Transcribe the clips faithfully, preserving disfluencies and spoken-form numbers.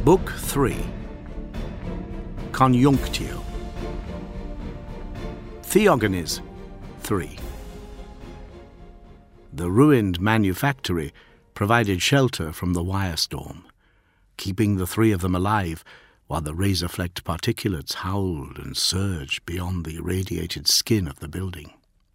Book three. Conjunctio. Theogonies three. The ruined manufactory provided shelter from the wirestorm, keeping the three of them alive while the razor-flecked particulates howled and surged beyond the irradiated skin of the building.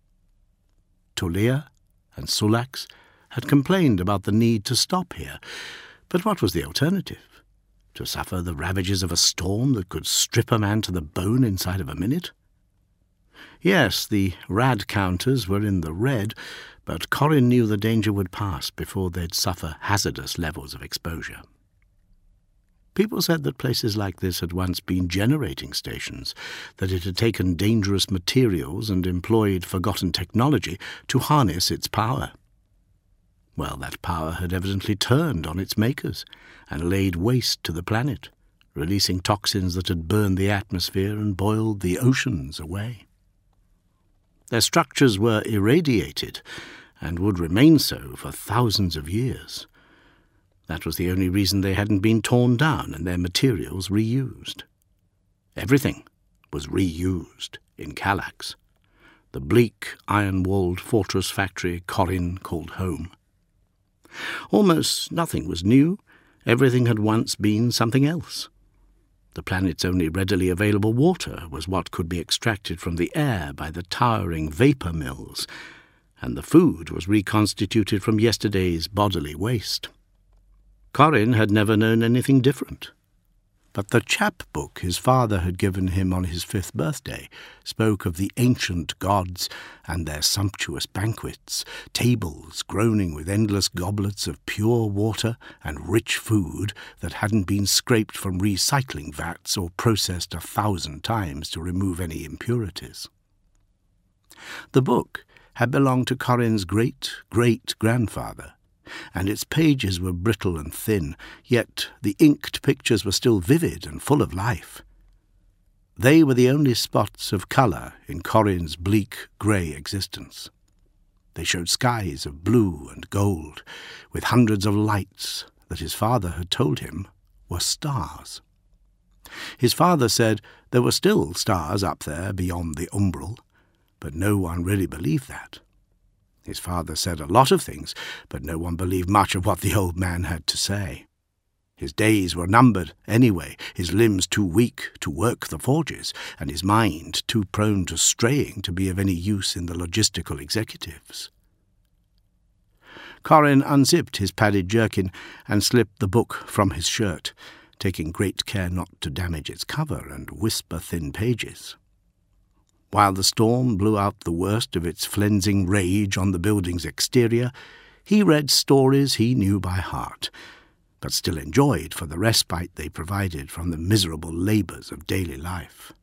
Tulia and Sulax had complained about the need to stop here, but what was the alternative? To suffer the ravages of a storm that could strip a man to the bone inside of a minute? Yes, the rad counters were in the red, but Corin knew the danger would pass before they'd suffer hazardous levels of exposure. People said that places like this had once been generating stations, that it had taken dangerous materials and employed forgotten technology to harness its power. Well, that power had evidently turned on its makers and laid waste to the planet, releasing toxins that had burned the atmosphere and boiled the oceans away. Their structures were irradiated and would remain so for thousands of years. That was the only reason they hadn't been torn down and their materials reused. Everything was reused in Kallax, the bleak, iron-walled fortress factory Corin called home. Almost nothing was new. Everything had once been something else. The planet's only readily available water was what could be extracted from the air by the towering vapour mills, and the food was reconstituted from yesterday's bodily waste. Corin had never known anything different. But the chapbook his father had given him on his fifth birthday spoke of the ancient gods and their sumptuous banquets, tables groaning with endless goblets of pure water and rich food that hadn't been scraped from recycling vats or processed a thousand times to remove any impurities. The book had belonged to Corin's great-great-grandfather, and its pages were brittle and thin, yet the inked pictures were still vivid and full of life. They were the only spots of colour in Corin's bleak grey existence. They showed skies of blue and gold, with hundreds of lights that his father had told him were stars. His father said there were still stars up there beyond the umbral, but no one really believed that. His father said a lot of things, but no one believed much of what the old man had to say. His days were numbered anyway, his limbs too weak to work the forges, and his mind too prone to straying to be of any use in the logistical executives. Corin unzipped his padded jerkin and slipped the book from his shirt, taking great care not to damage its cover and whisper-thin pages. While the storm blew out the worst of its flensing rage on the building's exterior, he read stories he knew by heart, but still enjoyed for the respite they provided from the miserable labours of daily life.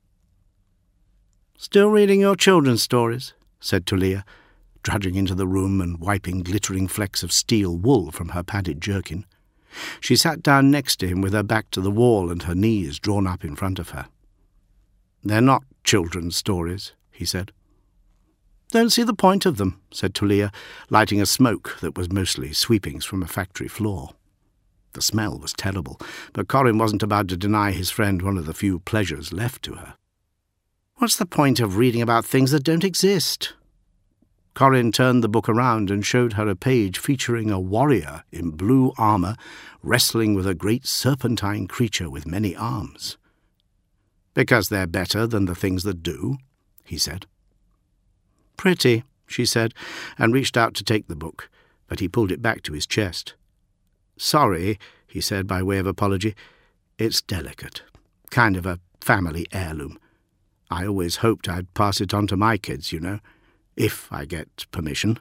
"Still reading your children's stories?" said Tulia, trudging into the room and wiping glittering flecks of steel wool from her padded jerkin. She sat down next to him with her back to the wall and her knees drawn up in front of her. "They're not children's stories," he said. "Don't see the point of them," said Tulia, lighting a smoke that was mostly sweepings from a factory floor. The smell was terrible, but Corin wasn't about to deny his friend one of the few pleasures left to her. "What's the point of reading about things that don't exist?" Corin turned the book around and showed her a page featuring a warrior in blue armour wrestling with a great serpentine creature with many arms. "Because they're better than the things that do," he said. "Pretty," she said, and reached out to take the book, but he pulled it back to his chest. "Sorry," he said by way of apology. "It's delicate. Kind of a family heirloom. I always hoped I'd pass it on to my kids, you know, if I get permission."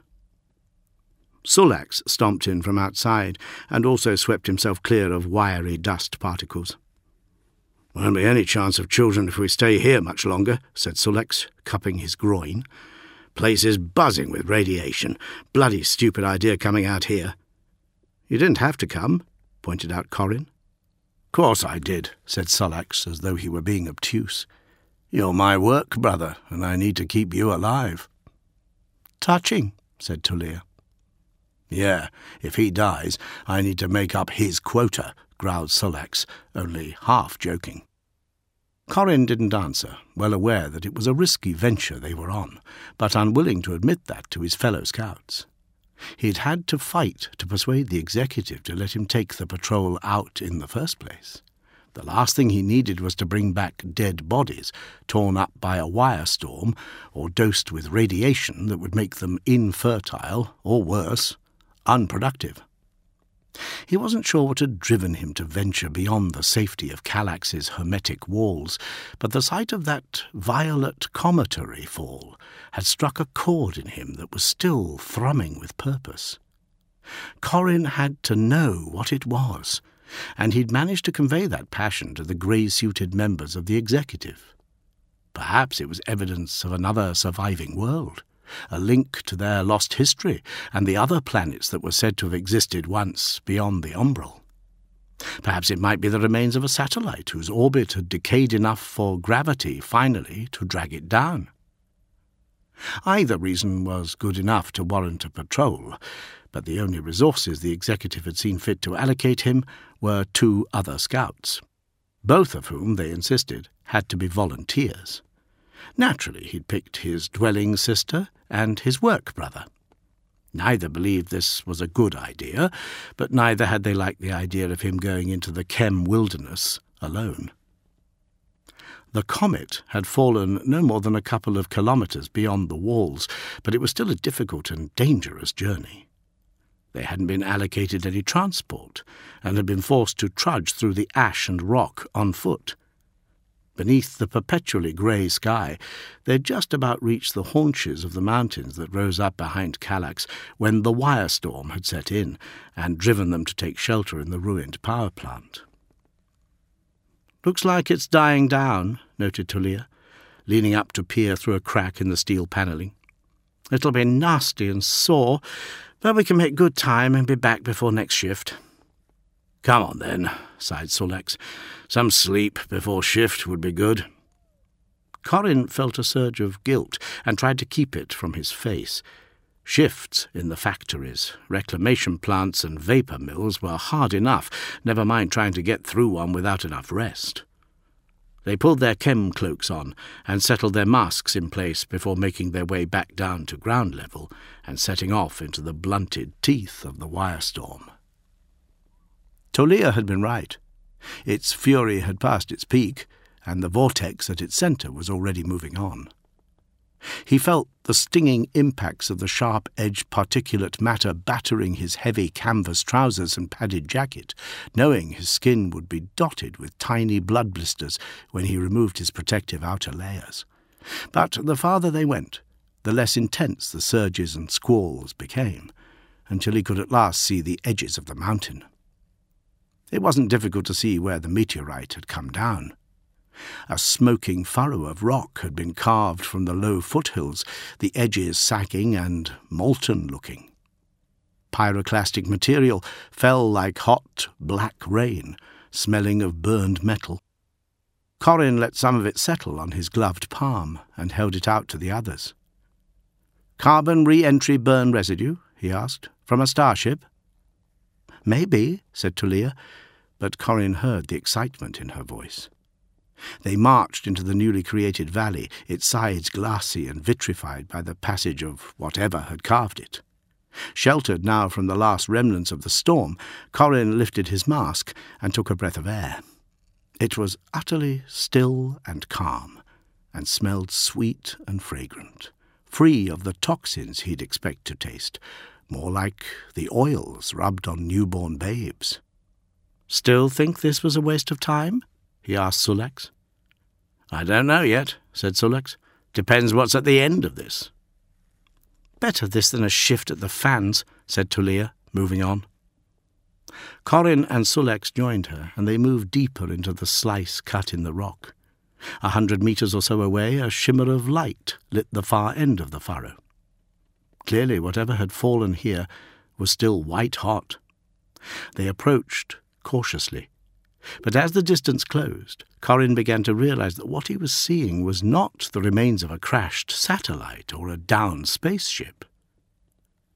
Sulax stomped in from outside and also swept himself clear of wiry dust particles. "Won't be any chance of children if we stay here much longer," said Sulax, cupping his groin. "Place is buzzing with radiation. Bloody stupid idea coming out here." "You didn't have to come," pointed out Corin. "Course I did," said Sulax, as though he were being obtuse. "You're my work, brother, and I need to keep you alive." "Touching," said Tulia. Yeah, if he dies, I need to make up his quota, growled Sol-leks, only half joking. Corin didn't answer, well aware that it was a risky venture they were on, but unwilling to admit that to his fellow scouts. He'd had to fight to persuade the executive to let him take the patrol out in the first place. The last thing he needed was to bring back dead bodies, torn up by a wire storm, or dosed with radiation that would make them infertile, or worse, unproductive. He wasn't sure what had driven him to venture beyond the safety of Kallax's hermetic walls, but the sight of that violet cometary fall had struck a chord in him that was still thrumming with purpose. Corin had to know what it was, and he'd managed to convey that passion to the grey-suited members of the executive. Perhaps it was evidence of another surviving world, a link to their lost history and the other planets that were said to have existed once beyond the umbral. Perhaps it might be the remains of a satellite whose orbit had decayed enough for gravity finally to drag it down. Either reason was good enough to warrant a patrol, but the only resources the executive had seen fit to allocate him were two other scouts, both of whom, they insisted, had to be volunteers. Naturally, he'd picked his dwelling sister and his work brother. Neither believed this was a good idea, but neither had they liked the idea of him going into the Chem wilderness alone. The comet had fallen no more than a couple of kilometres beyond the walls, but it was still a difficult and dangerous journey. They hadn't been allocated any transport, and had been forced to trudge through the ash and rock on foot. Beneath the perpetually grey sky, they'd just about reached the haunches of the mountains that rose up behind Kallax when the wire storm had set in and driven them to take shelter in the ruined power plant. "Looks like it's dying down," noted Tulia, leaning up to peer through a crack in the steel panelling. "It'll be nasty and sore, but we can make good time and be back before next shift." "Come on, then," sighed Sol-leks. "Some sleep before shift would be good." Corin felt a surge of guilt and tried to keep it from his face. Shifts in the factories, reclamation plants and vapour mills were hard enough, never mind trying to get through one without enough rest. They pulled their chem cloaks on and settled their masks in place before making their way back down to ground level and setting off into the blunted teeth of the wire storm. Tulia had been right. Its fury had passed its peak, and the vortex at its centre was already moving on. He felt the stinging impacts of the sharp-edged particulate matter battering his heavy canvas trousers and padded jacket, knowing his skin would be dotted with tiny blood blisters when he removed his protective outer layers. But the farther they went, the less intense the surges and squalls became, until he could at last see the edges of the mountain. It wasn't difficult to see where the meteorite had come down. A smoking furrow of rock had been carved from the low foothills, the edges sagging and molten-looking. Pyroclastic material fell like hot, black rain, smelling of burned metal. Corin let some of it settle on his gloved palm and held it out to the others. "Carbon re-entry burn residue?" he asked. "From a starship?" "Maybe," said Tulia, but Corin heard the excitement in her voice. They marched into the newly created valley, its sides glassy and vitrified by the passage of whatever had carved it. Sheltered now from the last remnants of the storm, Corin lifted his mask and took a breath of air. It was utterly still and calm, and smelled sweet and fragrant, free of the toxins he'd expect to taste, more like the oils rubbed on newborn babes. "Still think this was a waste of time?" he asked Sol-leks. "I don't know yet," said Sol-leks. "Depends what's at the end of this." "Better this than a shift at the fans," said Tulia, moving on. Corin and Sol-leks joined her, and they moved deeper into the slice cut in the rock. A hundred metres or so away, a shimmer of light lit the far end of the furrow. Clearly, whatever had fallen here was still white-hot. They approached cautiously, but as the distance closed, Corin began to realize that what he was seeing was not the remains of a crashed satellite or a downed spaceship.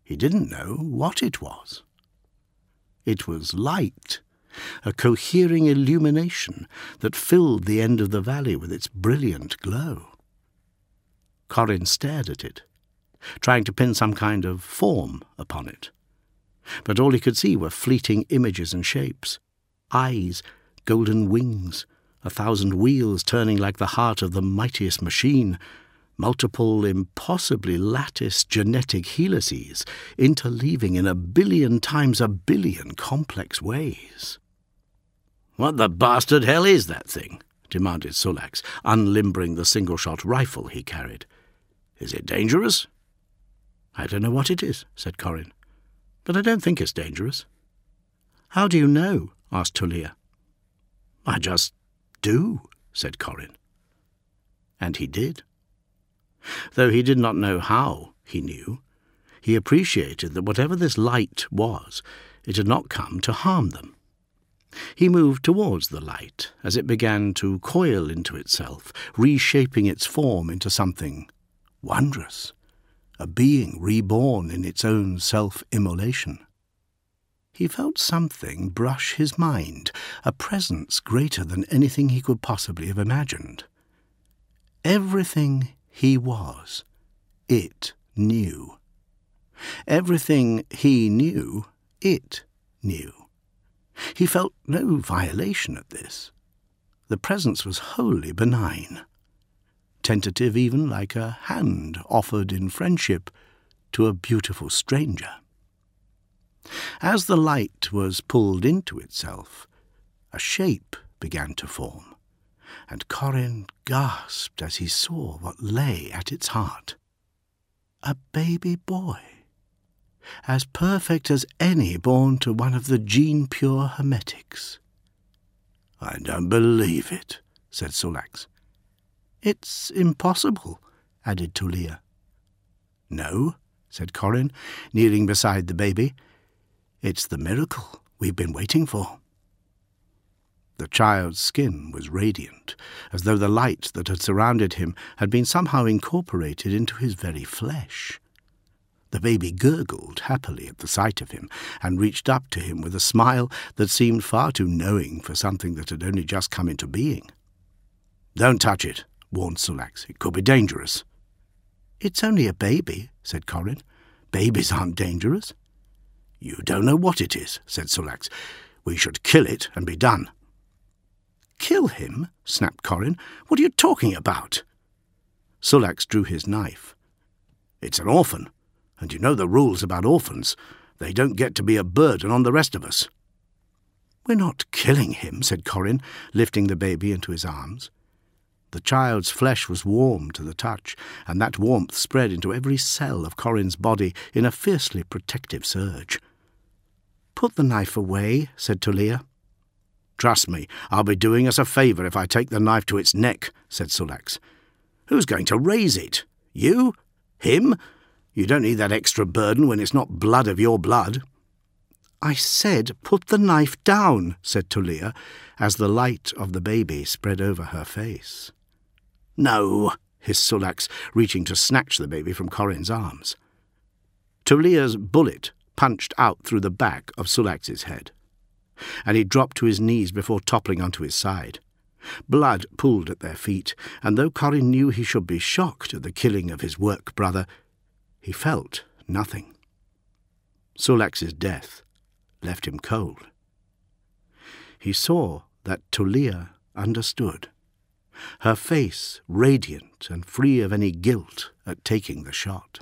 He didn't know what it was. It was light, a cohering illumination that filled the end of the valley with its brilliant glow. Corin stared at it, trying to pin some kind of form upon it. But all he could see were fleeting images and shapes, eyes, golden wings, a thousand wheels turning like the heart of the mightiest machine, multiple impossibly latticed genetic helices interleaving in a billion times a billion complex ways. "What the bastard hell is that thing?" demanded Sulax, unlimbering the single-shot rifle he carried. "Is it dangerous?" "I don't know what it is," said Corin, "but I don't think it's dangerous." "How do you know?" asked Tulia. "I just do," said Corin. And he did. Though he did not know how he knew, he appreciated that whatever this light was, it had not come to harm them. He moved towards the light as it began to coil into itself, reshaping its form into something wondrous, a being reborn in its own self-immolation. He felt something brush his mind, a presence greater than anything he could possibly have imagined. Everything he was, it knew. Everything he knew, it knew. He felt no violation of this. The presence was wholly benign, tentative even like a hand offered in friendship to a beautiful stranger. As the light was pulled into itself, a shape began to form, and Corin gasped as he saw what lay at its heart. A baby boy, as perfect as any born to one of the gene-pure Hermetics. "I don't believe it," said Sulax. "It's impossible," added Tulia. "No," said Corin, kneeling beside the baby. "It's the miracle we've been waiting for." The child's skin was radiant, as though the light that had surrounded him had been somehow incorporated into his very flesh. The baby gurgled happily at the sight of him, and reached up to him with a smile that seemed far too knowing for something that had only just come into being. "Don't touch it," warned Sulax. "It could be dangerous." "It's only a baby," said Corin. "Babies aren't dangerous." "You don't know what it is," said Sulax. "We should kill it and be done." "Kill him?" snapped Corin. "What are you talking about?" Sulax drew his knife. "It's an orphan, and you know the rules about orphans. They don't get to be a burden on the rest of us." "We're not killing him," said Corin, lifting the baby into his arms. The child's flesh was warm to the touch, and that warmth spread into every cell of Corin's body in a fiercely protective surge. "Put the knife away," said Tulia. "Trust me, I'll be doing us a favour if I take the knife to its neck," said Sulax. "Who's going to raise it? You? Him? You don't need that extra burden when it's not blood of your blood." "I said put the knife down," said Tulia, as the light of the baby spread over her face. "No," hissed Sulax, reaching to snatch the baby from Corin's arms. Tulia's bullet punched out through the back of Sulax's head, and he dropped to his knees before toppling onto his side. Blood pooled at their feet, and though Corin knew he should be shocked at the killing of his work brother, he felt nothing. Sulax's death left him cold. He saw that Tulia understood, her face radiant and free of any guilt at taking the shot.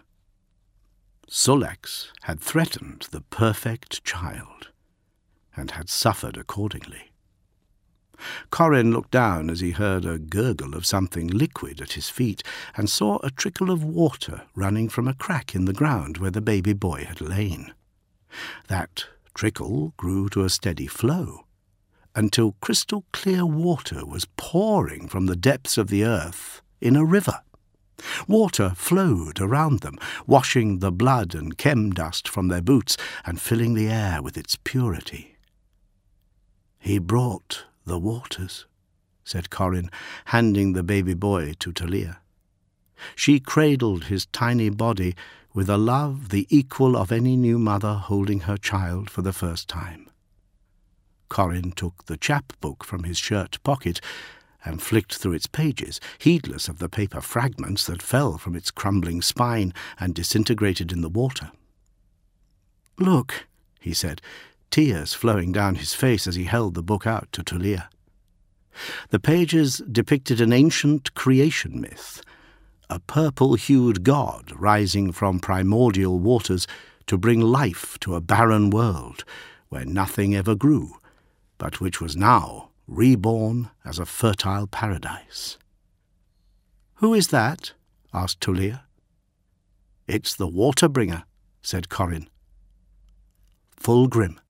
Sulax had threatened the perfect child, and had suffered accordingly. Corin looked down as he heard a gurgle of something liquid at his feet, and saw a trickle of water running from a crack in the ground where the baby boy had lain. That trickle grew to a steady flow, until crystal-clear water was pouring from the depths of the earth in a river. Water flowed around them, washing the blood and chem dust from their boots and filling the air with its purity. "He brought the waters," said Corin, handing the baby boy to Tulia. She cradled his tiny body with a love the equal of any new mother holding her child for the first time. Corin took the chapbook from his shirt pocket and flicked through its pages, heedless of the paper fragments that fell from its crumbling spine and disintegrated in the water. "Look," he said, tears flowing down his face as he held the book out to Tulia. The pages depicted an ancient creation myth, a purple-hued god rising from primordial waters to bring life to a barren world where nothing ever grew, but which was now reborn as a fertile paradise. "Who is that?" asked Tulia. "It's the Waterbringer," said Corin. Fulgrim,